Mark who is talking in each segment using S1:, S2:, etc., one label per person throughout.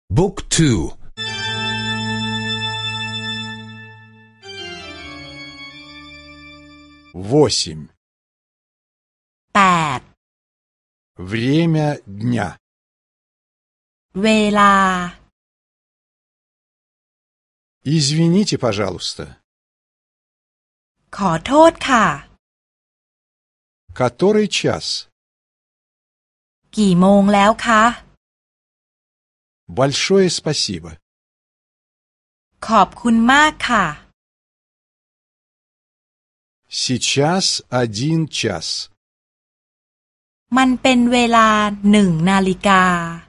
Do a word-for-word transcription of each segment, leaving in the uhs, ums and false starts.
S1: บุ๊กทู
S2: восемь.
S3: แปด
S2: Время дня.
S3: เวลา
S2: Извините, пожалуйста.
S3: ขอโทษค่ะ
S2: Который час?
S3: กี่โมงแล้วคะ
S2: Большое спасибо.
S3: ขอบคุณมากค่ะ
S2: Сейчас один час.
S3: มันเป็นเวลาหนึ่งนาฬิกา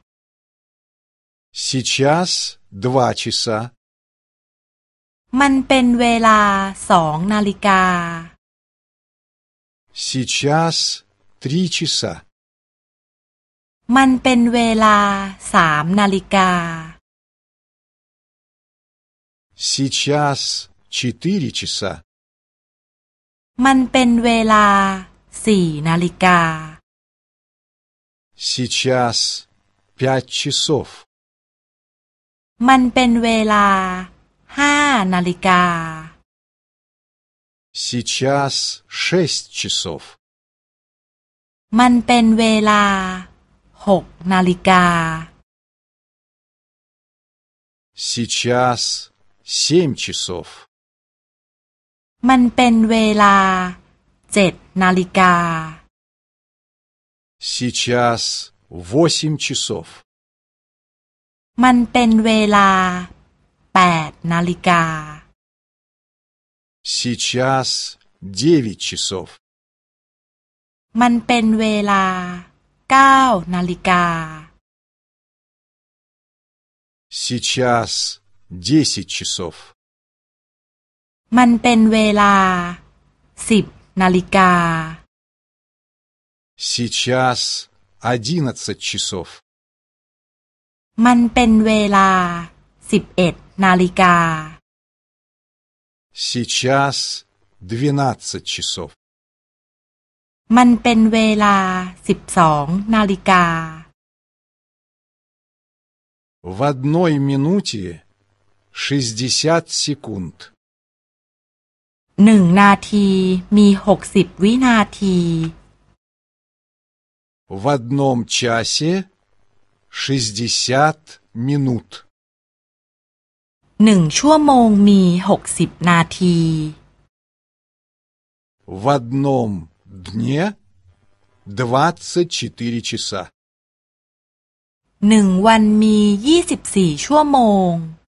S2: Сейчас два часа.
S3: มันเป็นเวลาสองนาฬิกา
S2: Сейчас три часа.
S3: มันเป็นเวลาสามนาฬิกา
S2: Сейчас четыре часа.
S3: มันเป็นเวลาสี่นาฬิกา
S2: Сейчас пять часов.
S3: มันเป็นเวลาห้านาฬิกา
S2: Сейчас шесть часов.
S3: มันเป็นเวลาหกนาฬิกา
S2: Сейчас семь часов.
S3: มันเป็นเวลาเจ็ดนาฬิกา
S2: Сейчас восемь часов.
S3: มันเป็นเวลาแปดนาฬิกา
S2: Сейчас девять часов.
S3: มันเป็นเวลาเก้านาฬิกา
S2: Сейчас десять часов.
S3: มันเป็นเวลาสิบนาฬิกา
S2: Сейчас одиннадцать часов.
S3: มันเป็นเวลาสิบเอ็ดนาฬิกา
S2: Сейчас двенадцать часов.
S3: มันเป็นเวลาสิบสองนาฬิกา
S2: В одной минуте шестьдесят секунд.
S3: หนึ่งนาทีมีหกสิบวินาที
S2: В одном часе шестьдесят минут.
S3: หนึ่งชั่วโมงมีหกสิบนาที
S2: В одном дне двадцать четыре часа.
S3: หนึ่งวันมียี่สิบสี่ชั่วโมง